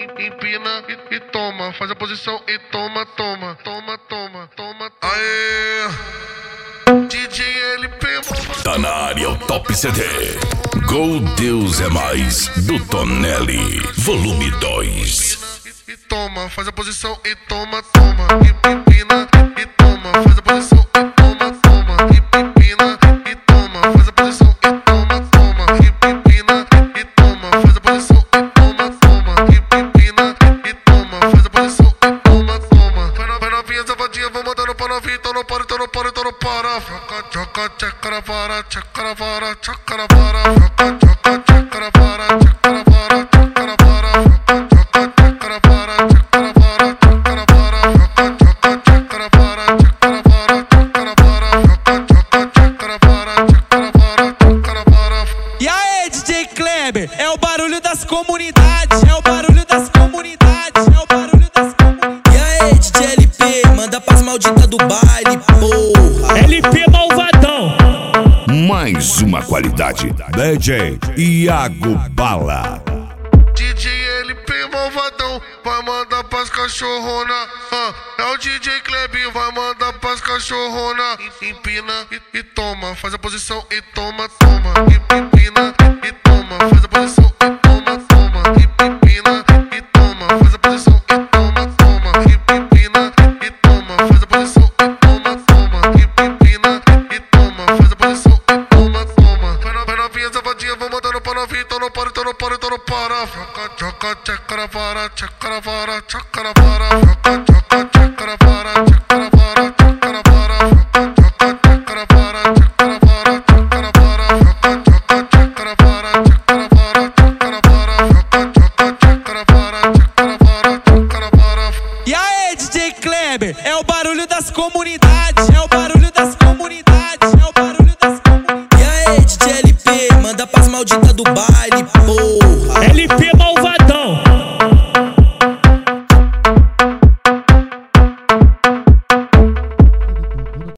empina e toma. Faz a posição e toma, toma, toma, toma, toma. Aê! DJ LP tá na área o Top CD. Gol Deus é Mais, do Tonelli, volume 2. E toma, faz a posição e toma, toma. Empina e toma, faz a posição e toma, toma. Empina e toma, faz a posição e toma, toma. Empina e toma, faz a posição e toma, toma. Empina e toma, faz a posição e toma, toma. Vai novinha, safadinha, vou mandando pra novinha, então não para, então não para, então não para. Choca, chacaravara, chacaravara, chacaravara. Choca, chacaravara, chacaravara, chacaravara. Choca, chacaravara, chacaravara, chacaravara. Choca, chacaravara, chacaravara, chacaravara. Choca, chacaravara, chacaravara, chacaravara. E aí, DJ Kleber, é o barulho das comunidades, é o barulho das comunidades, é o barulho das comunidades. E aí, DJ LP, manda pras malditas do baile, porra. LP malvadão. Mais uma qualidade. DJ Iago Bala. DJ LP malvadão, vai mandar pras cachorrona. É o DJ Klebinho, vai mandar pras cachorrona. Empina e toma, faz a posição e toma, toma. Empina e toma, faz a posição e toma, toma. Empina e toma, faz a posição e toma, toma. Empina e toma, faz a posição e toma, toma. Empina e toma, faz a posição e toma, toma. Vai novinha, safadinha, vou mandando pra novinha, então não para, então não para, então não para. Choca, chacaravara, chacaravara, chacaravara. Choca, chacaravara, chacaravara, chacaravara. Choca, chacaravara, chacaravara, chacaravara. Choca, chacaravara, chacaravara, chacaravara. Choca, chacaravara, chacaravara, chacaravara. E aí, DJ Kleber, é o barulho das comunidades, é o barulho das comunidades, é o barulho das comunidades. E aí, DJ LP, manda pras malditas do baile, porra.